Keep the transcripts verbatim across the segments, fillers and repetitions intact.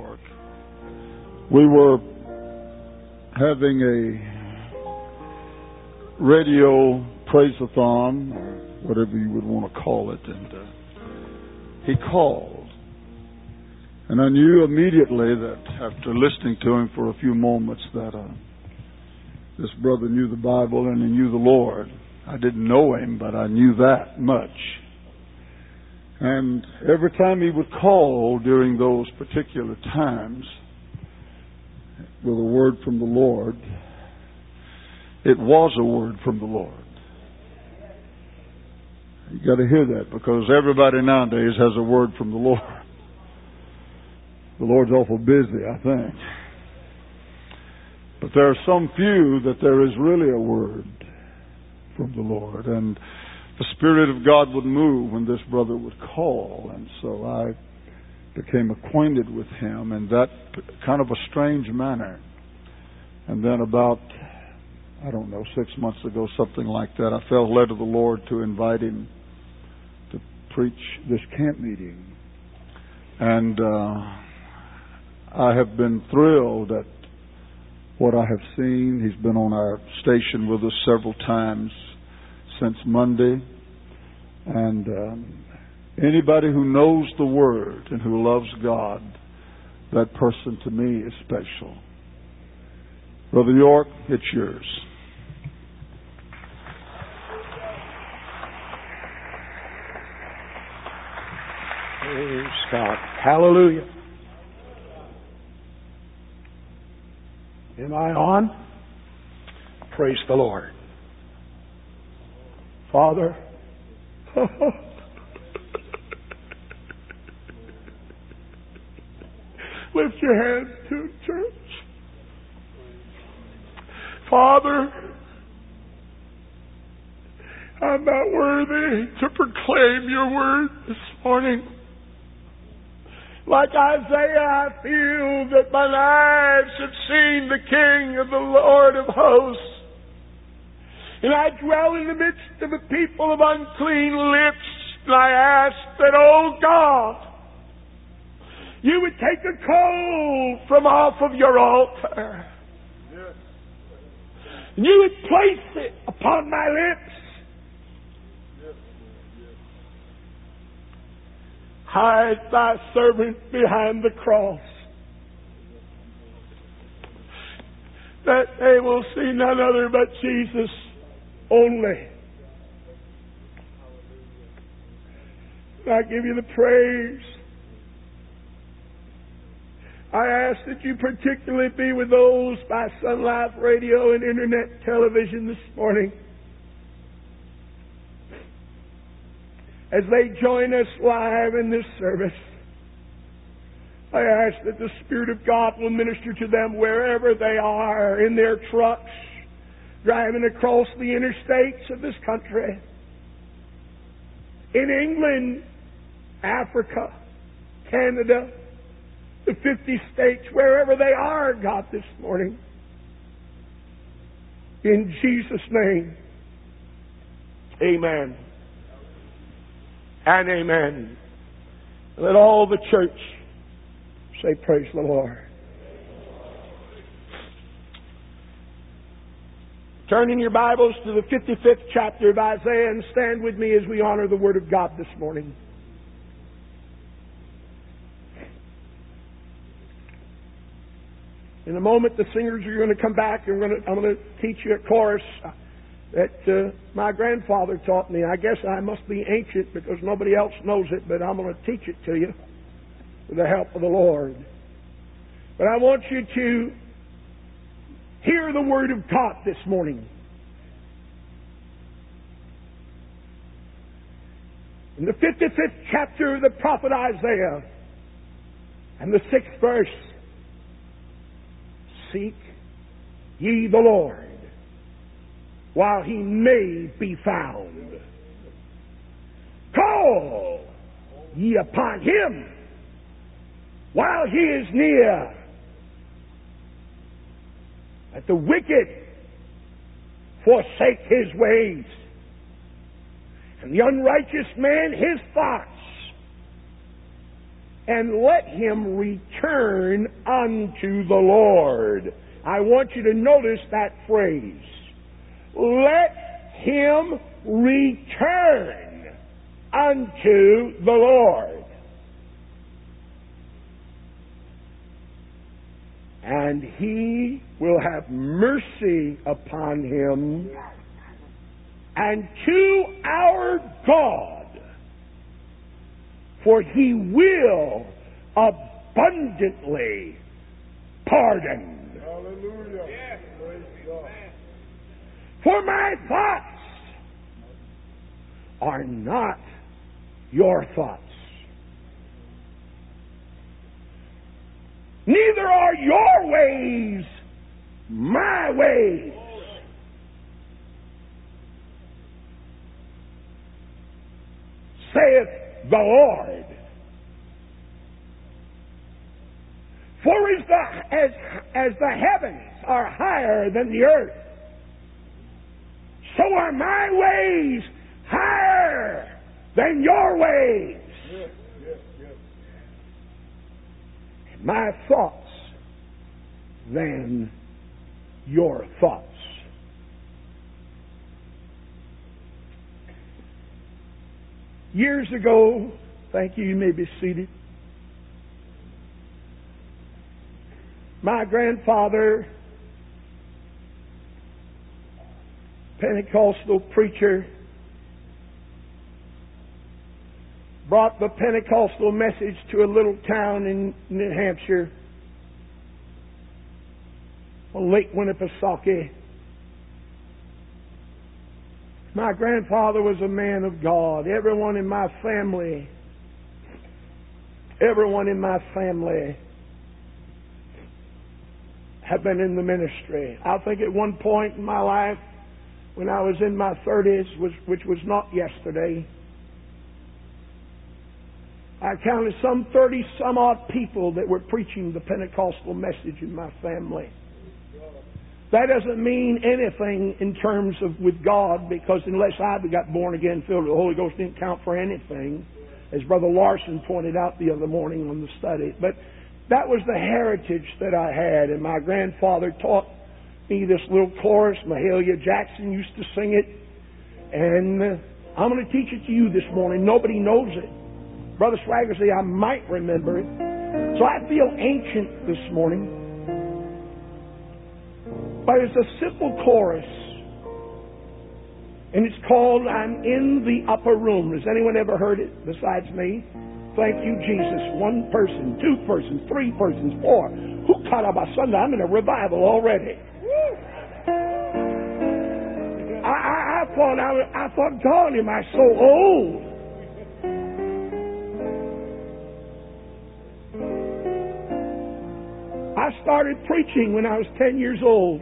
York. We were having a radio praise-a-thon, or whatever you would want to call it, and uh, he called. And I knew immediately that after listening to him for a few moments that uh, this brother knew the Bible and he knew the Lord. I didn't know him, but I knew that much. And every time he would call during those particular times with a word from the Lord, it was a word from the Lord. You got to hear that, because everybody nowadays has a word from the Lord. The Lord's awful busy, I think. But there are some few that there is really a word from the Lord. And the Spirit of God would move when this brother would call. And so I became acquainted with him in that kind of a strange manner. And then about, I don't know, six months ago, something like that, I felt led of the Lord to invite him to preach this camp meeting. And uh, I have been thrilled at what I have seen. He's been on our station with us several times since Monday. And um, anybody who knows the Word and who loves God, that person to me is special. Brother York, it's yours. Praise God. Hallelujah. Am I on? Praise the Lord. Father, lift your hands to church. Father, I'm not worthy to proclaim your word this morning. Like Isaiah, I feel that my eyes have seen the King of the Lord of hosts. And I dwell in the midst of a people of unclean lips. And I ask that, oh God, you would take a coal from off of your altar. Yes. And you would place it upon my lips. Yes. Yes. Hide thy servant behind the cross, that they will see none other but Jesus only. And I give you the praise. I ask that you particularly be with those by Sun Life Radio and Internet television this morning, as they join us live in this service. I ask that the Spirit of God will minister to them wherever they are, in their trucks, driving across the interstates of this country, in England, Africa, Canada, the fifty states, wherever they are, God, this morning. In Jesus' name, amen. And amen. Let all the church say, praise the Lord. Turn in your Bibles to the fifty-fifth chapter of Isaiah and stand with me as we honor the Word of God this morning. In a moment, the singers are going to come back, and we're going to, I'm going to teach you a chorus that uh, my grandfather taught me. I guess I must be ancient because nobody else knows it, but I'm going to teach it to you with the help of the Lord. But I want you to hear the Word of God this morning. In the fifty-fifth chapter of the prophet Isaiah and the sixth verse, seek ye the Lord while he may be found. Call ye upon him while he is near. Let the wicked forsake his ways, and the unrighteous man his thoughts. and let him return unto the Lord. I want you to notice that phrase. Let him return unto the Lord. And he will have mercy upon him, and to our God, for he will abundantly pardon. Hallelujah. Yes. For my thoughts are not your thoughts, neither are your ways my ways. Saith the Lord. For as the, as, as the heavens are higher than the earth, so are my ways higher than your ways. Yes, yes, yes. My thoughts than your thoughts. Years ago, thank you, you may be seated. My grandfather, Pentecostal preacher, brought the Pentecostal message to a little town in New Hampshire, on Lake Winnipesaukee. My grandfather was a man of God. Everyone in my family, everyone in my family have been in the ministry. I think at one point in my life, when I was in my thirties, which was not yesterday, I counted some thirty some odd people that were preaching the Pentecostal message in my family. That doesn't mean anything in terms of with God, because unless I got born again, filled with the Holy Ghost, didn't count for anything, as Brother Larson pointed out the other morning on the study. But that was the heritage that I had, and my grandfather taught me this little chorus. Mahalia Jackson used to sing it, and uh, I'm going to teach it to you this morning. Nobody knows it. Brother Swagger said I might remember it, so I feel ancient this morning. But it's a simple chorus, and it's called "I'm in the Upper Room." Has anyone ever heard it besides me? Thank you, Jesus. One person, two persons, three persons, four. Who caught up a Sunday? I'm in a revival already. I, I, I thought I, I thought, God, am I so old? I started preaching when I was ten years old.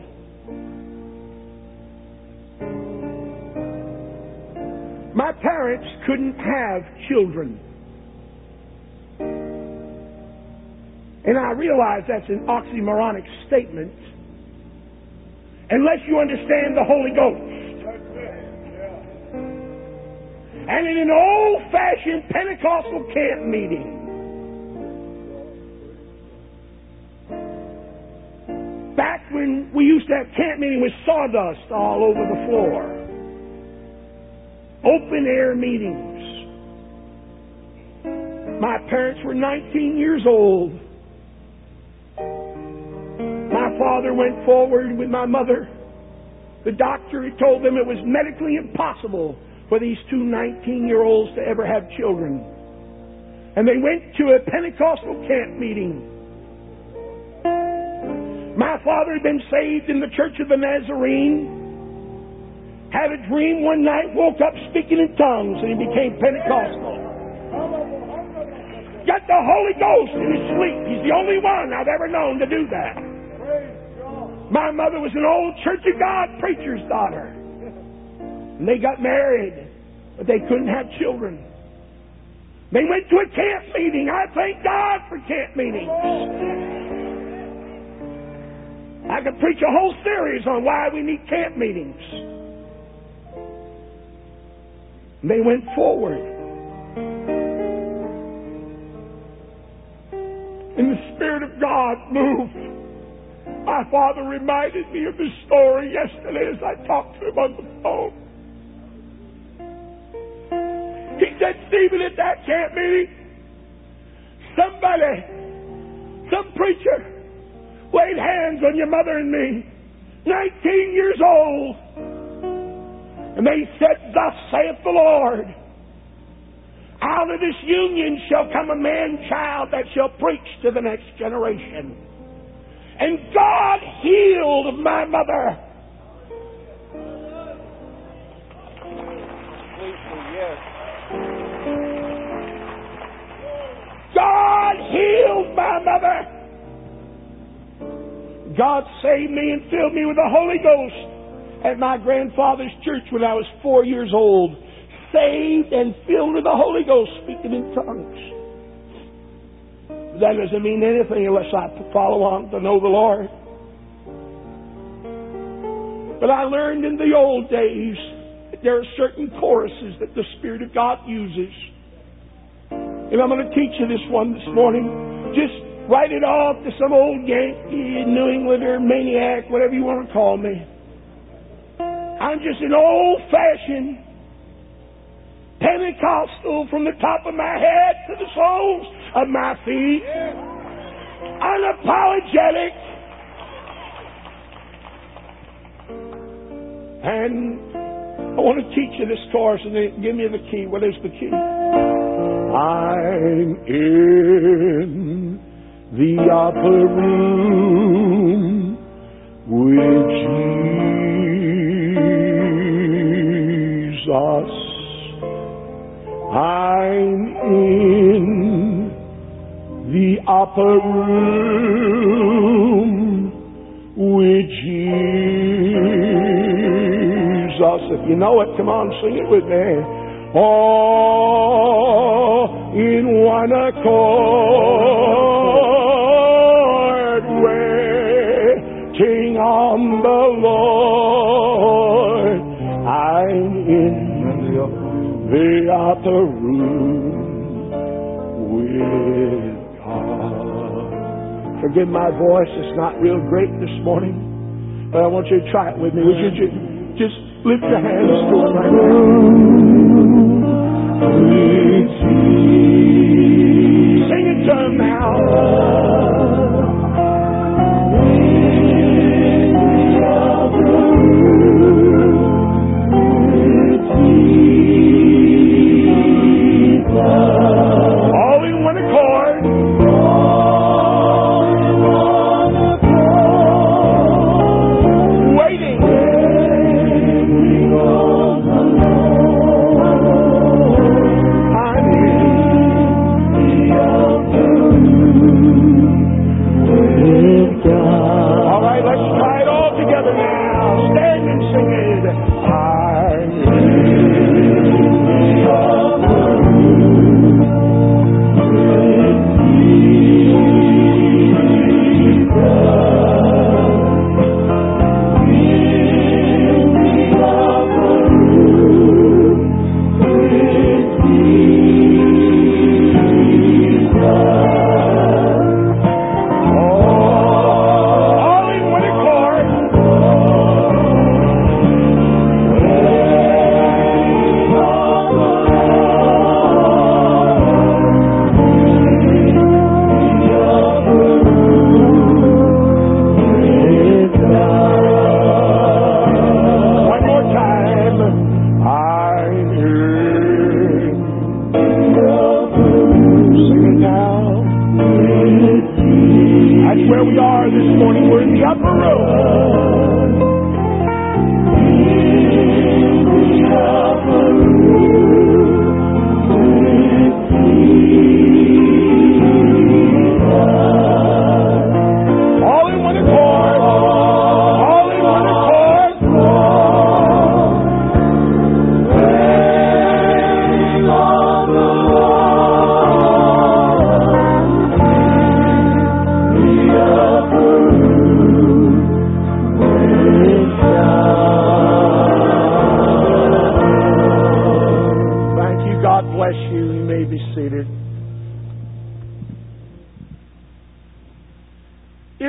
My parents couldn't have children. And I realize that's an oxymoronic statement unless you understand the Holy Ghost. And in an old-fashioned Pentecostal camp meeting, back when we used to have camp meeting with sawdust all over the floor, open air meetings. My parents were nineteen years old. My father went forward with my mother. The doctor had told them it was medically impossible for these two nineteen-year-olds to ever have children. And they went to a Pentecostal camp meeting. My father had been saved in the Church of the Nazarene. Had a dream one night, woke up speaking in tongues, and he became Pentecostal. Got the Holy Ghost in his sleep. He's the only one I've ever known to do that. My mother was an old Church of God preacher's daughter. And they got married, but they couldn't have children. They went to a camp meeting. I thank God for camp meetings. I could preach a whole series on why we need camp meetings. They went forward. of God moved. My father reminded me of the story yesterday as I talked to him on the phone. He said, Stephen, at that camp meeting, somebody, some preacher, laid hands on your mother and me, nineteen years old, and they said, thus saith the Lord, out of this union shall come a man-child that shall preach to the next generation. And God healed my mother. God healed my mother. God saved me and filled me with the Holy Ghost at my grandfather's church when I was four years old. Saved and filled with the Holy Ghost, speaking in tongues. That doesn't mean anything unless I follow on to know the Lord. But I learned in the old days that there are certain choruses that the Spirit of God uses. And I'm going to teach you this one this morning. Just write it off to some old Yankee, New Englander, maniac, whatever you want to call me. I'm just an old-fashioned Pentecostal from the top of my head to the soles of my feet. Unapologetic. And I want to teach you this chorus, and then give me the key. What is the key? I'm in the upper room with Jesus. I'm in the upper room with Jesus. If you know it, come on, sing it with me. All in one accord, waiting on the Lord. I'm in the upper room with God. Forgive my voice, it's not real great this morning, but I want you to try it with me. Would you just, just lift your hands to it right now? Sing it to him now. All in one accord. All in one accord. Waiting. Waiting on the Lord. I'm in the upper room with God. All right, let's try it all together now. Stand and sing it. I'm in the upper room.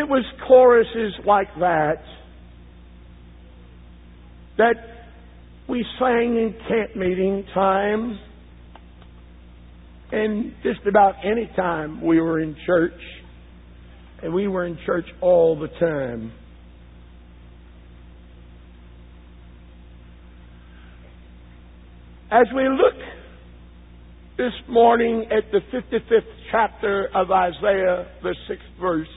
it was choruses like that that we sang in camp meeting time, and just about any time we were in church, and we were in church all the time. As we look this morning at the fifty-fifth chapter of Isaiah, the sixth verse,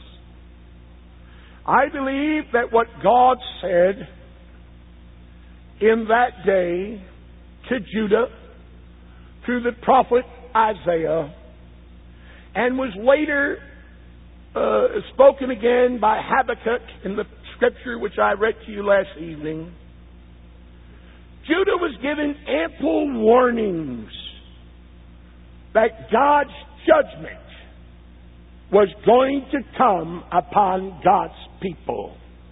I believe that what God said in that day to Judah through the prophet Isaiah, and was later uh, spoken again by Habakkuk in the scripture which I read to you last evening, Judah was given ample warnings that God's judgment was going to come upon God's people.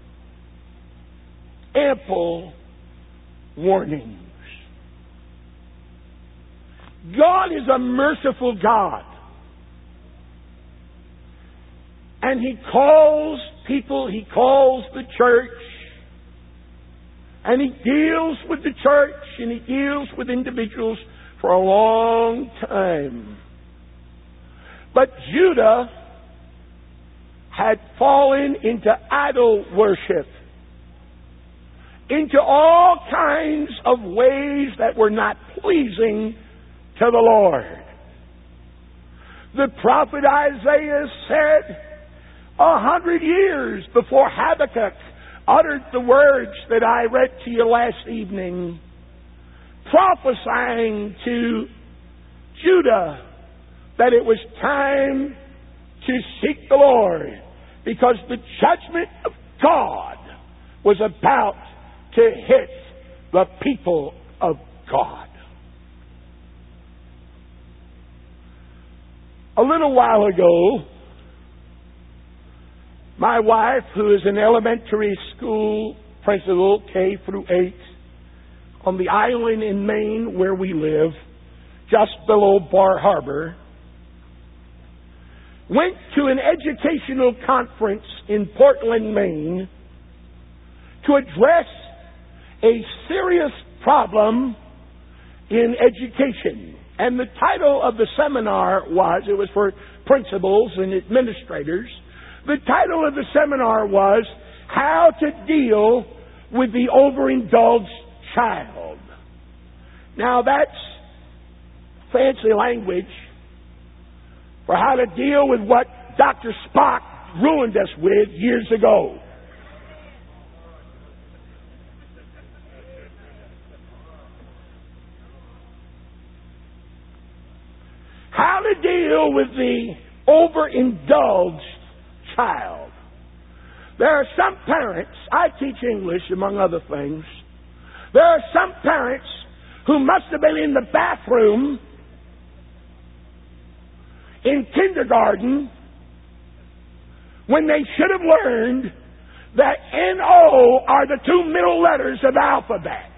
Ample warnings. God is a merciful God. And He calls people, He calls the church, and He deals with the church, and He deals with individuals for a long time. But Judah had fallen into idol worship, into all kinds of ways that were not pleasing to the Lord. The prophet Isaiah said a hundred years before Habakkuk uttered the words that I read to you last evening, prophesying to Judah that it was time to seek the Lord, because the judgment of God was about to hit the people of God. A little while ago, my wife, who is an elementary school principal, K through eight, on the island in Maine where we live, just below Bar Harbor, went to an educational conference in Portland, Maine, to address a serious problem in education. And the title of the seminar was, it was for principals and administrators, the title of the seminar was, How to Deal with the Overindulged Child. Now that's fancy language for how to deal with what Doctor Spock ruined us with years ago. How to deal with the overindulged child. There are some parents, I teach English among other things, there are some parents who must have been in the bathroom in kindergarten when they should have learned that N O are the two middle letters of the alphabet.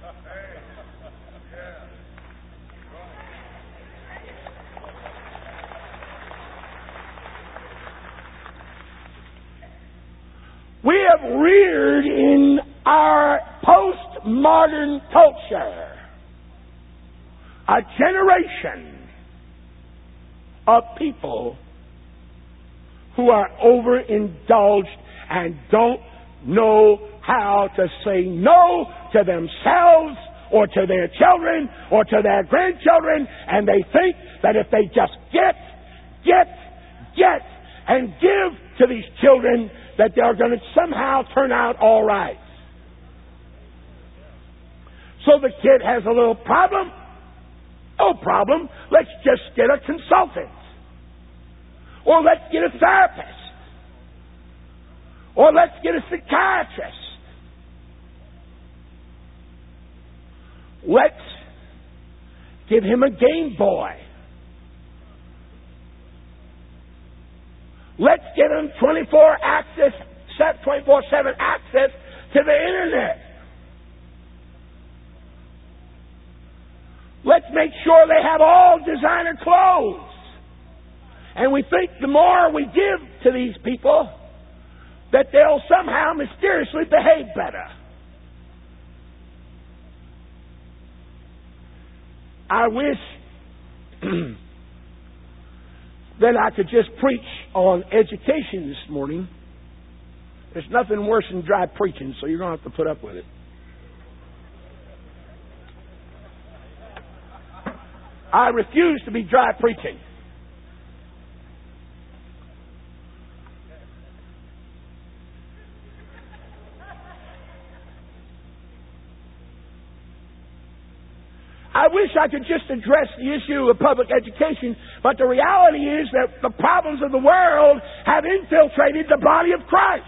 We have reared in our postmodern culture a generation of people who are overindulged and don't know how to say no to themselves or to their children or to their grandchildren, and they think that if they just get, get, get, and give to these children, that they're going to somehow turn out all right. So the kid has a little problem. No problem. Let's just get a consultant. Or let's get a therapist. Or let's get a psychiatrist. Let's give him a Game Boy. Let's get him twenty-four access, twenty-four seven access to the internet. Let's make sure they have all designer clothes. And we think the more we give to these people, that they'll somehow mysteriously behave better. I wish that I could just preach on education this morning. There's nothing worse than dry preaching, so you're going to have to put up with it. I refuse to be dry preaching. I wish I could just address the issue of public education, but the reality is that the problems of the world have infiltrated the body of Christ.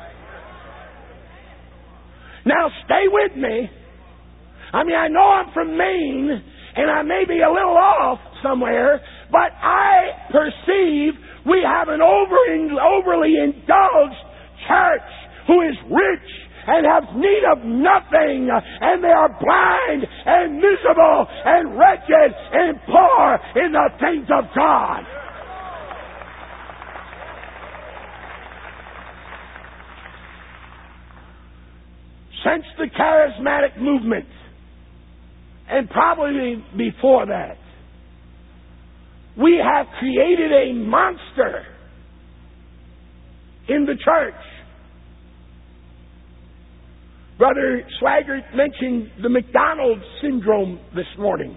Now, stay with me. I mean, I know I'm from Maine, and I may be a little off somewhere, but I perceive we have an over, overly indulged church who is rich and have need of nothing, and they are blind and miserable and wretched and poor in the things of God. Since the charismatic movement, and probably before that, we have created a monster in the church. Brother Swaggart mentioned the McDonald's syndrome this morning.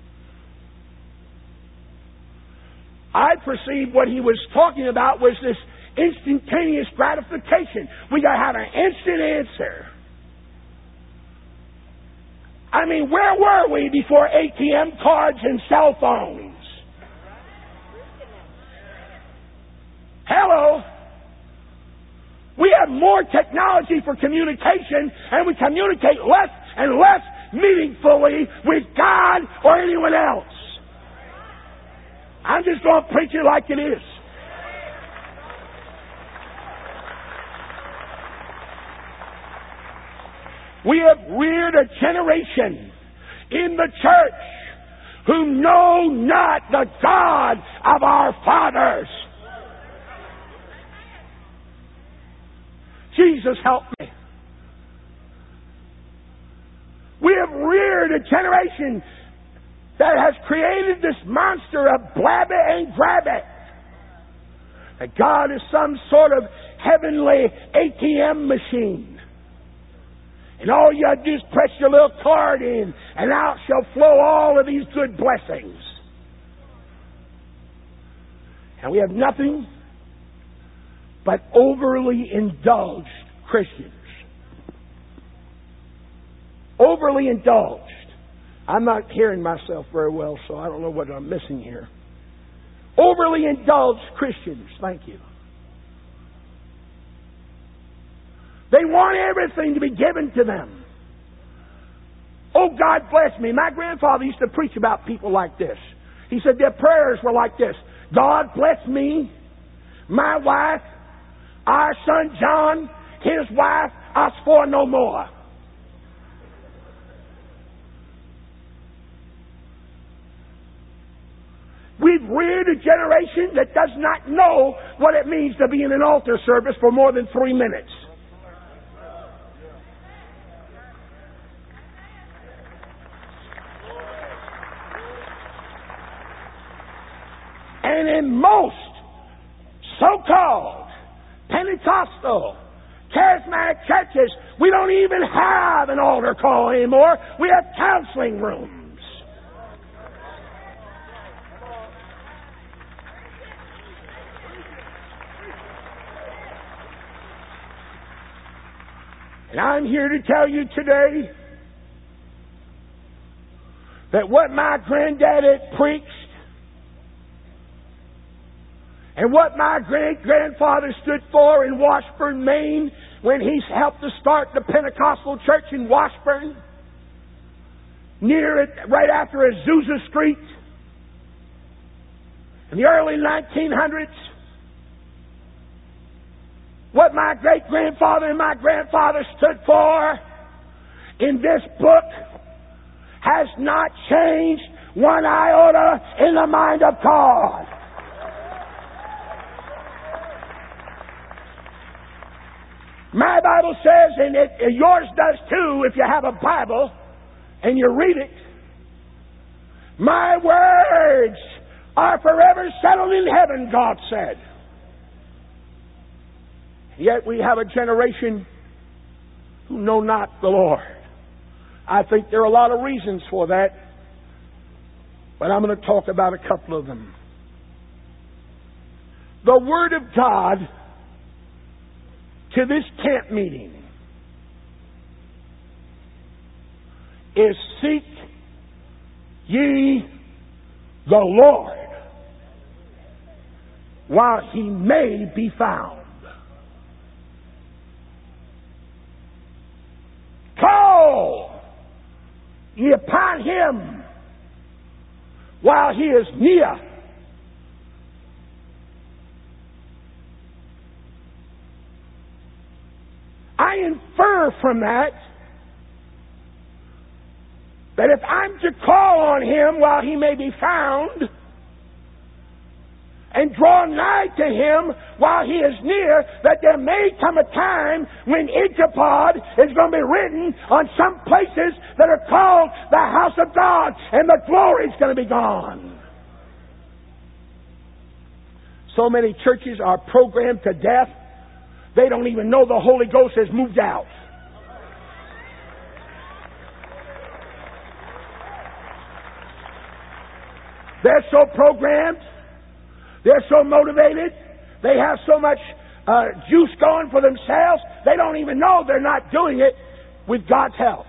I perceived what he was talking about was this instantaneous gratification. We got to have an instant answer. I mean, where were we before A T M cards and cell phones? Hello? We have more technology for communication, and we communicate less and less meaningfully with God or anyone else. I'm just going to preach it like it is. We have reared a generation in the church who know not the God of our fathers. Jesus, help me. We have reared a generation that has created this monster of blab it and grab it. That God is some sort of heavenly A T M machine. And all you have to do is press your little card in, and out shall flow all of these good blessings. And we have nothing but overly indulged Christians. Overly indulged. I'm not hearing myself very well, so I don't know what I'm missing here. Overly indulged Christians. Thank you. They want everything to be given to them. Oh, God bless me. My grandfather used to preach about people like this. He said their prayers were like this. God bless me, my wife, our son John, his wife, us four no more. We've reared a generation that does not know what it means to be in an altar service for more than three minutes. And in most so-called Pentecostal, charismatic churches, we don't even have an altar call anymore. We have counseling rooms. And I'm here to tell you today that what my granddaddy preached and what my great-grandfather stood for in Washburn, Maine, when he helped to start the Pentecostal church in Washburn, near it, right after Azusa Street, in the early nineteen hundreds, what my great-grandfather and my grandfather stood for in this book has not changed one iota in the mind of God. My Bible says, and it, yours does too if you have a Bible and you read it, my words are forever settled in heaven, God said. Yet we have a generation who know not the Lord. I think there are a lot of reasons for that, but I'm going to talk about a couple of them. The Word of God to this camp meeting is seek ye the Lord while He may be found. Call ye upon Him while He is near. I infer from that that if I'm to call on Him while He may be found, and draw nigh to Him while He is near, that there may come a time when Ichabod is going to be written on some places that are called the house of God, and the glory is going to be gone. So many churches are programmed to death, they don't even know the Holy Ghost has moved out. They're so programmed, they're so motivated, they have so much uh, juice going for themselves, they don't even know they're not doing it with God's help.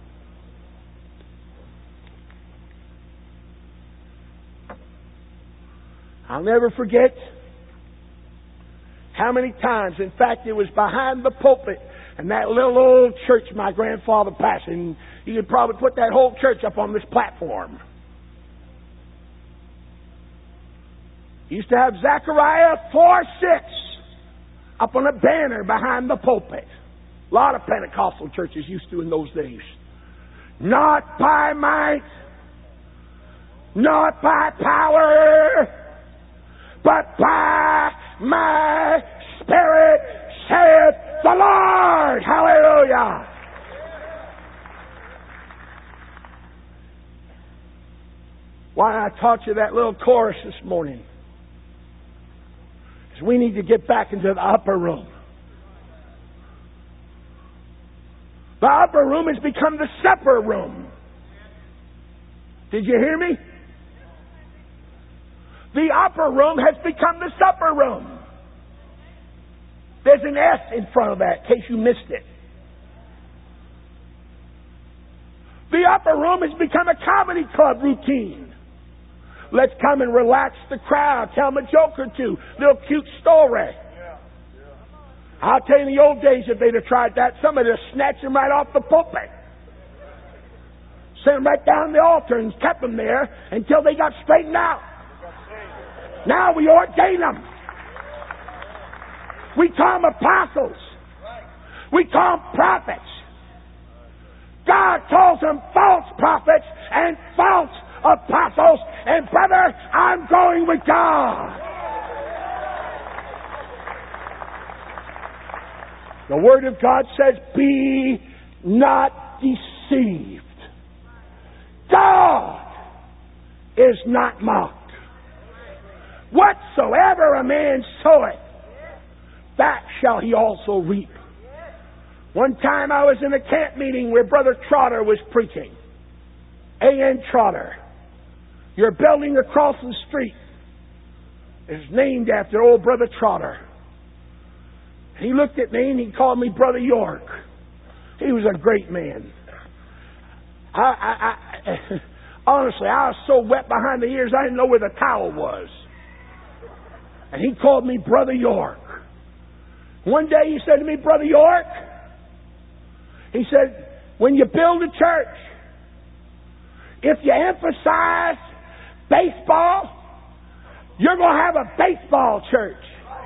I'll never forget how many times, in fact, it was behind the pulpit in that little old church my grandfather pastored, and you could probably put that whole church up on this platform. He used to have Zechariah four six up on a banner behind the pulpit. A lot of Pentecostal churches used to in those days. Not by might, not by power, but by my Spirit, saith the Lord. Hallelujah. Why I taught you that little chorus this morning is we need to get back into the upper room. The upper room has become the supper room. Did you hear me? The upper room has become the supper room. There's an S in front of that, in case you missed it. The upper room has become a comedy club routine. Let's come and relax the crowd, tell them a joke or two, little cute story. I'll tell you, in the old days, if they'd have tried that, somebody would have snatched them right off the pulpit. Sent them right down the altar and kept them there until they got straightened out. Now we ordain them. We call them apostles. We call them prophets. God calls them false prophets and false apostles. And brother, I'm going with God. The Word of God says, be not deceived. God is not mocked. Whatsoever a man soweth, that shall he also reap. One time I was in a camp meeting where Brother Trotter was preaching. A N Trotter. Your building across the street is named after old Brother Trotter. He looked at me and he called me Brother York. He was a great man. I, I, I honestly, I was so wet behind the ears I didn't know where the towel was. And he called me Brother York. One day he said to me, Brother York, he said, when you build a church, if you emphasize baseball, you're going to have a baseball church.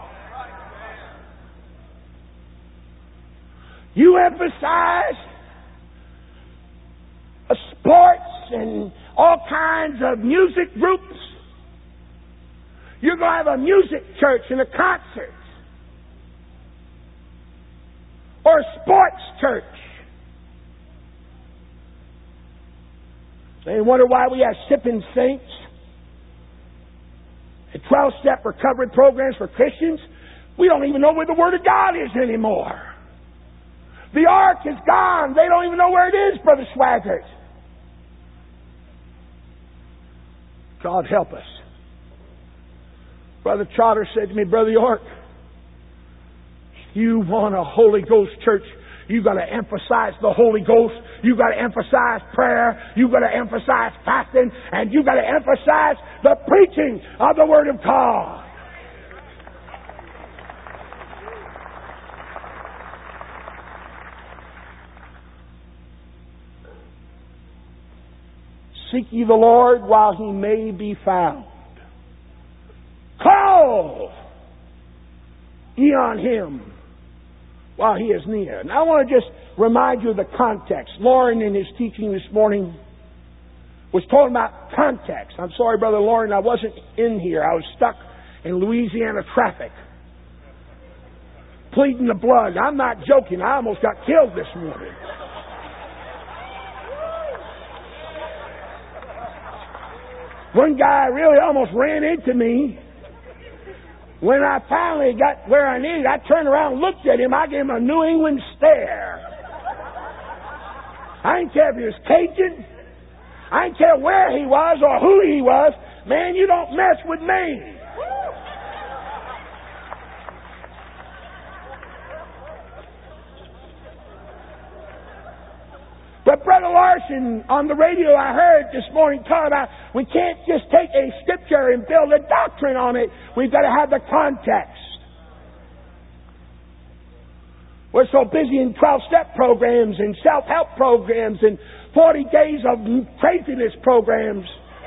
You emphasize sports and all kinds of music groups, you're going to have a music church and a concert. or a sports church. They wonder why we have sipping saints and twelve-step recovery programs for Christians. We don't even know where the Word of God is anymore. The ark is gone. They don't even know where it is, Brother Swaggart. God help us. Brother Trotter said to me, Brother York, you want a Holy Ghost church, you've got to emphasize the Holy Ghost. You've got to emphasize prayer. You've got to emphasize fasting. And you've got to emphasize the preaching of the Word of God. Seek ye the Lord while He may be found. Call ye on Him while He is near. Now I want to just remind you of the context. Lauren, in his teaching this morning, was talking about context. I'm sorry, Brother Lauren, I wasn't in here. I was stuck in Louisiana traffic, pleading the blood. I'm not joking. I almost got killed this morning. One guy really almost ran into me. When I finally got where I needed, I turned around and looked at him. I gave him a New England stare. I didn't care if he was Cajun. I didn't care where he was or who he was. Man, you don't mess with me. But Brother Larson, on the radio I heard this morning talk about we can't just take a scripture and build a doctrine on it. We've got to have the context. We're so busy in twelve-step programs and self-help programs and forty days of craziness programs.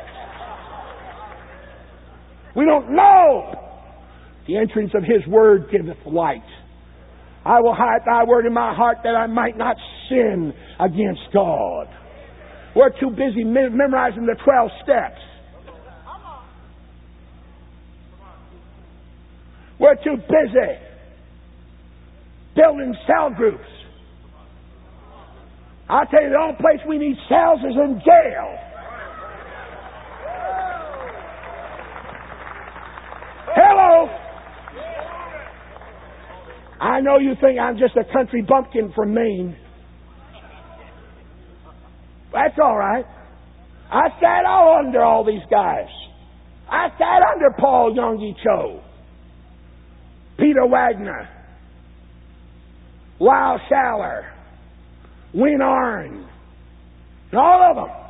We don't know. The entrance of His Word giveth light. I will hide Thy Word in my heart that I might not sin against God. We're too busy memorizing the twelve steps. We're too busy building cell groups. I'll tell you, the only place we need cells is in jail. Hello! I know you think I'm just a country bumpkin from Maine. That's all right. I sat all under all these guys. I sat under Paul Yonggi Cho, Peter Wagner, Lyle Schaller, Win Arn, and all of them.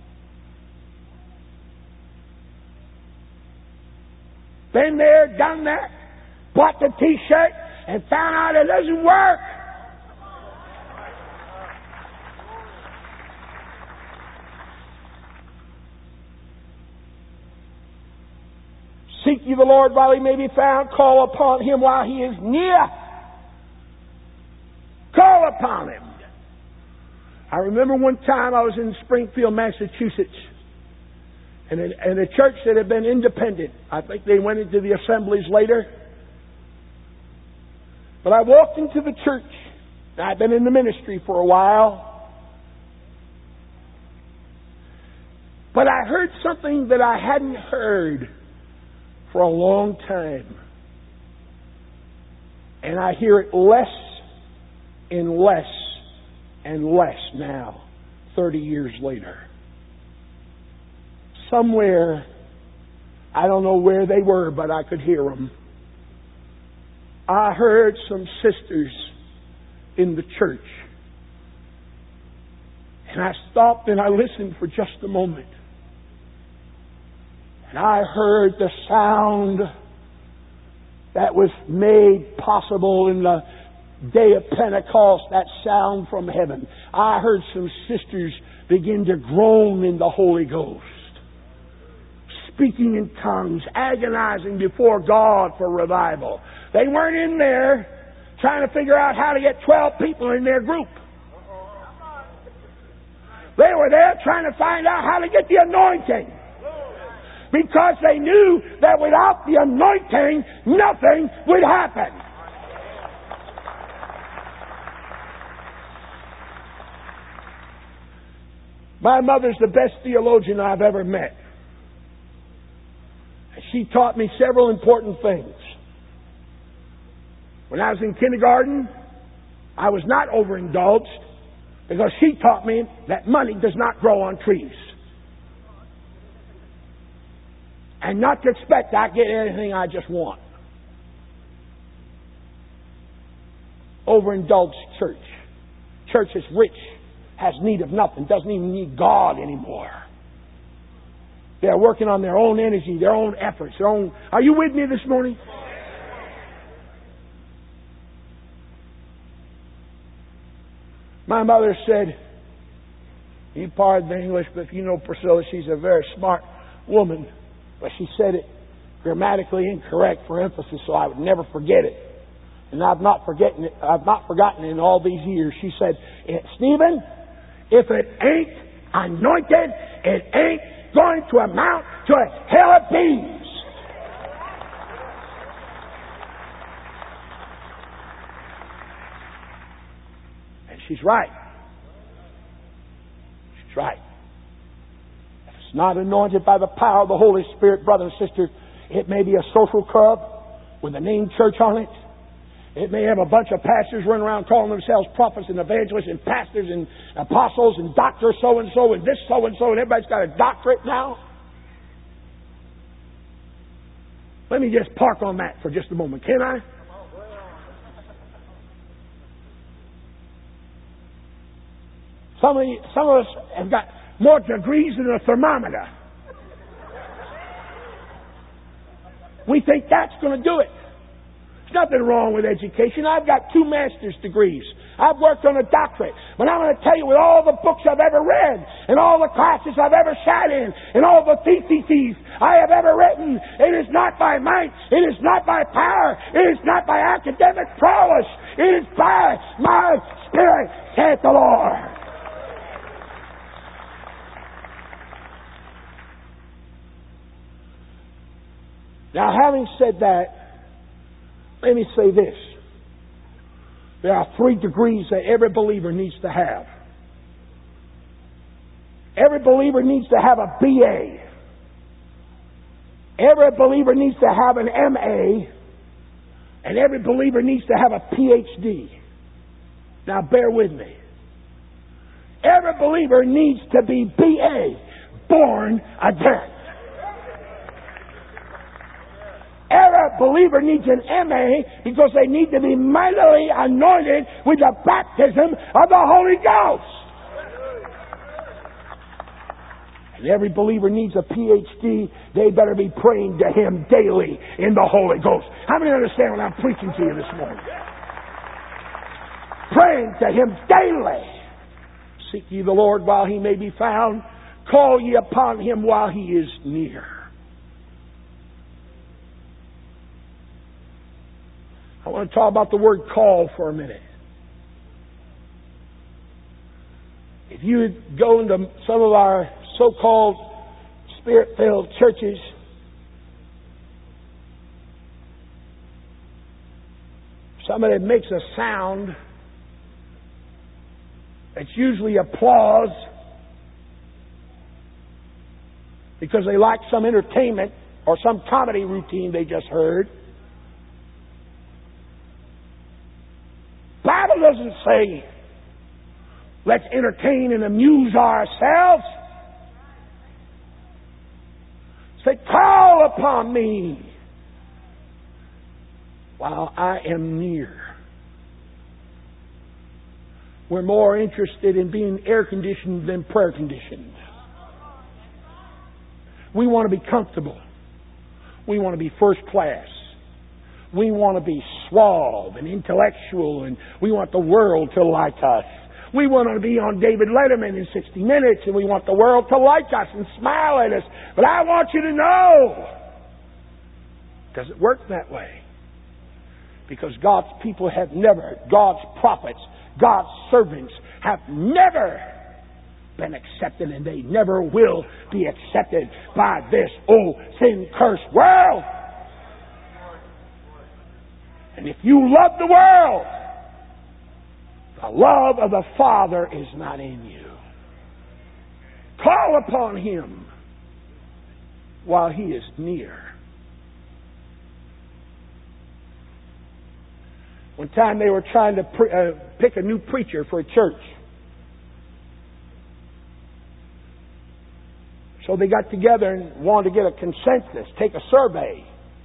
Been there, done that, bought the T-shirt, and found out it doesn't work. Seek ye the Lord while He may be found. Call upon Him while He is near. Call upon Him. I remember one time I was in Springfield, Massachusetts, and in, in a church that had been independent. I think they went into the assemblies later. But I walked into the church. I'd been in the ministry for a while. But I heard something that I hadn't heard for a long time. And I hear it less and less and less now, thirty years later. Somewhere, I don't know where they were, but I could hear them. I heard some sisters in the church. And I stopped and I listened for just a moment. And I heard the sound that was made possible in the day of Pentecost, that sound from heaven. I heard some sisters begin to groan in the Holy Ghost, speaking in tongues, agonizing before God for revival. They weren't in there trying to figure out how to get twelve people in their group. They were there trying to find out how to get the anointing. Because they knew that without the anointing, nothing would happen. My mother's the best theologian I've ever met. She taught me several important things. When I was in kindergarten, I was not overindulged because she taught me that money does not grow on trees. And not to expect I get anything I just want. Overindulged church. Church is rich, has need of nothing, doesn't even need God anymore. They're working on their own energy, their own efforts, their own... Are you with me this morning? My mother said, you pardon the English, but if you know Priscilla, she's a very smart woman. But she said it grammatically incorrect for emphasis, so I would never forget it. And I've not forgotten it. I've not forgotten it in all these years. She said, Stephen, if it ain't anointed, it ain't going to amount to a hill of beans. And she's right. She's right. If it's not anointed by the power of the Holy Spirit, brother and sister, it may be a social club with a name church on it. It may have a bunch of pastors running around calling themselves prophets and evangelists and pastors and apostles and doctor so-and-so and this so-and-so, and everybody's got a doctorate now. Let me just park on that for just a moment, can I? Some of, you, some of us have got more degrees than a thermometer. We think that's going to do it. There's nothing wrong with education. I've got two master's degrees. I've worked on a doctorate. But I'm going to tell you, with all the books I've ever read, and all the classes I've ever sat in, and all the theses I have ever written, it is not by might, it is not by power, it is not by academic prowess, it is by my Spirit, saith the Lord. Now, having said that, let me say this. There are three degrees that every believer needs to have. Every believer needs to have a B A. Every believer needs to have an M A. And every believer needs to have a P H D. Now, bear with me. Every believer needs to be B A, born again. Every believer needs an M A because they need to be mightily anointed with the baptism of the Holy Ghost. And every believer needs a P H D. They better be praying to Him daily in the Holy Ghost. How many understand what I'm preaching to you this morning? Praying to Him daily. Seek ye the Lord while He may be found. Call ye upon Him while He is near. I want to talk about the word call for a minute. If you would go into some of our so-called Spirit-filled churches, somebody makes a sound that's usually applause because they like some entertainment or some comedy routine they just heard. The Bible doesn't say, let's entertain and amuse ourselves. Say, call upon me while I am near. We're more interested in being air-conditioned than prayer-conditioned. We want to be comfortable. We want to be first class. We want to be suave and intellectual, and we want the world to like us. We want to be on David Letterman in sixty minutes, and we want the world to like us and smile at us. But I want you to know, it doesn't work that way. Because God's people have never, God's prophets, God's servants have never been accepted, and they never will be accepted by this old sin-cursed world. And if you love the world, the love of the Father is not in you. Call upon Him while He is near. One time they were trying to pre- uh, pick a new preacher for a church. So they got together and wanted to get a consensus, take a survey.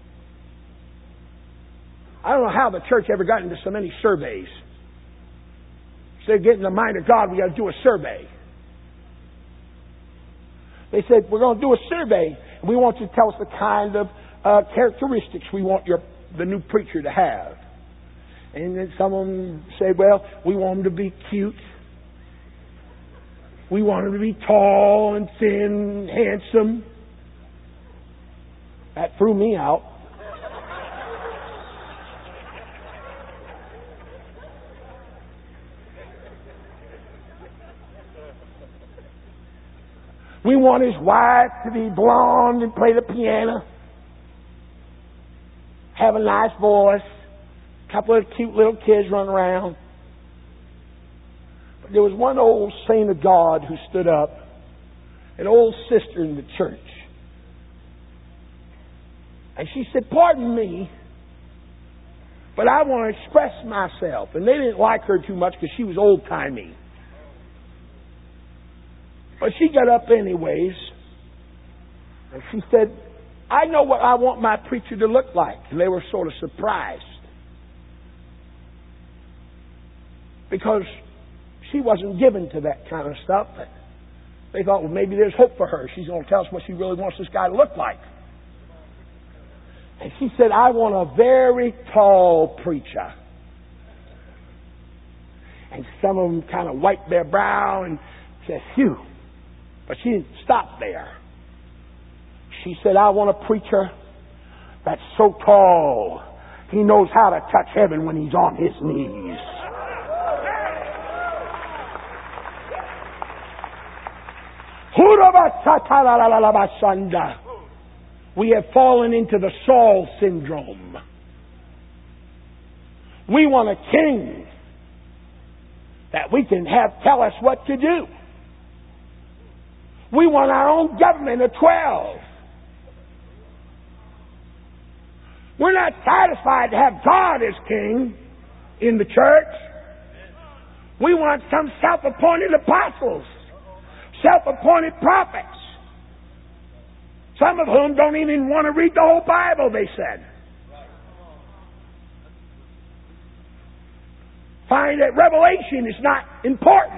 I don't know how the church ever got into so many surveys. Instead of getting the mind of God, we got to do a survey. They said, we're going to do a survey, and we want you to tell us the kind of uh, characteristics we want your the new preacher to have. And then some of them said, well, we want him to be cute. We want him to be tall and thin, handsome. That threw me out. We want his wife to be blonde and play the piano. Have a nice voice. A couple of cute little kids running around. But there was one old saint of God who stood up. An old sister in the church. And she said, pardon me, but I want to express myself. And they didn't like her too much because she was old-timey. But she got up anyways. And she said, I know what I want my preacher to look like. And they were sort of surprised. Because she wasn't given to that kind of stuff. They thought, well, maybe there's hope for her. She's going to tell us what she really wants this guy to look like. And she said, I want a very tall preacher. And some of them kind of wiped their brow and said, phew. But she didn't stop there. She said, I want a preacher that's so tall, he knows how to touch heaven when he's on his knees. We have fallen into the Saul syndrome. We want a king that we can have tell us what to do. We want our own government of twelve. We're not satisfied to have God as king in the church. We want some self-appointed apostles, self-appointed prophets, some of whom don't even want to read the whole Bible, they said. Find that Revelation is not important.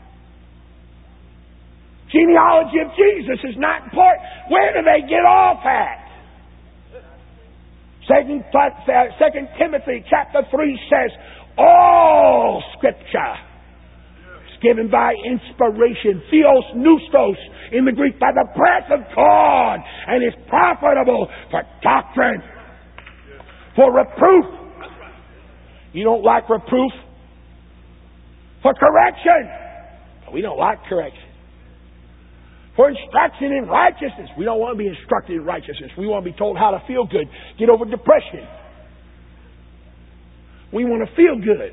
Genealogy of Jesus is not important. Where do they get off at? Second, Second Timothy chapter three says, all Scripture is given by inspiration, theos noustos in the Greek, by the breath of God, and is profitable for doctrine, for reproof. You don't like reproof? For correction. We don't like correction. For instruction in righteousness. We don't want to be instructed in righteousness. We want to be told how to feel good. Get over depression. We want to feel good.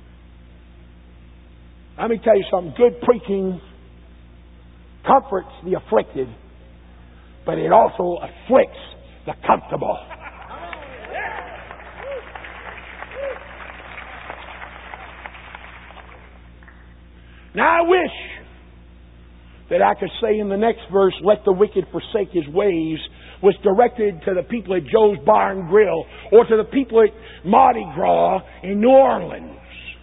Let me tell you something. Good preaching comforts the afflicted, but it also afflicts the comfortable. Now I wish that I could say in the next verse, let the wicked forsake his ways, was directed to the people at Joe's Bar and Grill or to the people at Mardi Gras in New Orleans.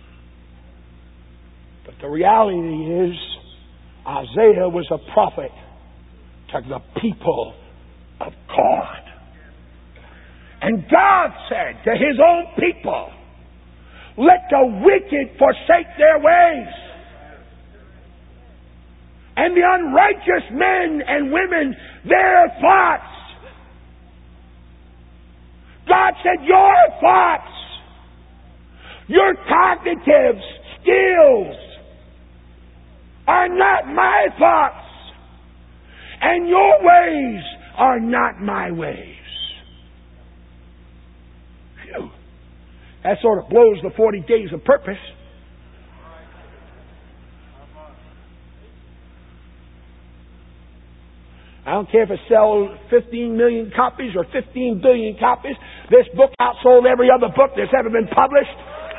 But the reality is, Isaiah was a prophet to the people of God. And God said to His own people, let the wicked forsake their ways, and the unrighteous men and women their thoughts. God said, your thoughts, your cognitive skills are not my thoughts, and your ways are not my ways. Phew. That sort of blows the forty days of purpose. I don't care if it sells fifteen million copies or fifteen billion copies. This book outsold every other book that's ever been published.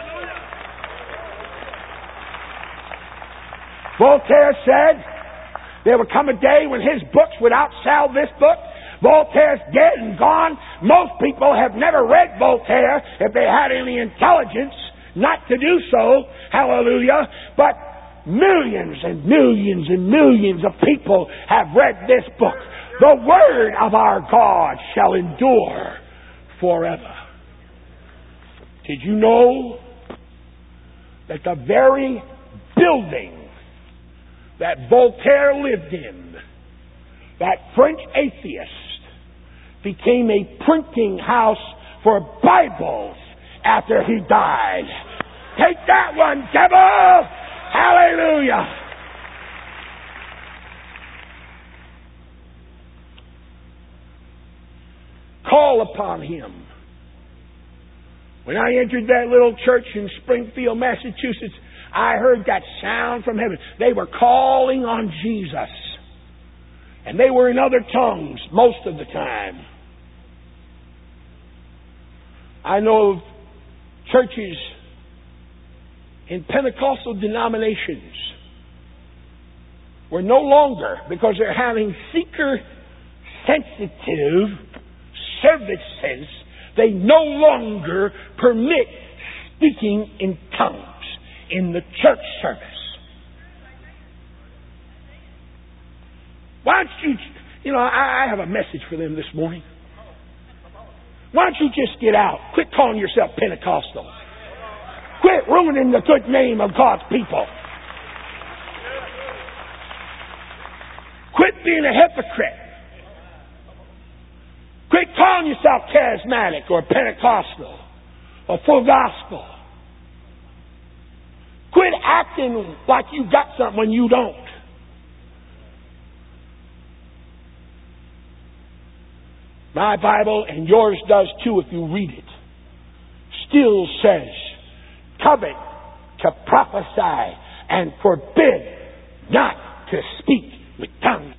Voltaire said there would come a day when his books would outsell this book. Voltaire's dead and gone. Most people have never read Voltaire if they had any intelligence not to do so. Hallelujah. But millions and millions and millions of people have read this book. The Word of our God shall endure forever. Did you know that the very building that Voltaire lived in, that French atheist, became a printing house for Bibles after he died? Take that one, devil! Hallelujah! Call upon Him. When I entered that little church in Springfield, Massachusetts, I heard that sound from heaven. They were calling on Jesus. And they were in other tongues most of the time. I know of churches in Pentecostal denominations where no longer, because they're having seeker-sensitive services, they no longer permit speaking in tongues in the church service. Why don't you, you know, I, I have a message for them this morning. Why don't you just get out? Quit calling yourself Pentecostal. Quit ruining the good name of God's people. Quit being a hypocrite. Quit calling yourself charismatic or Pentecostal or full gospel. Quit acting like you got something when you don't. My Bible, and yours does too if you read it, still says, covet to prophesy and forbid not to speak with tongues.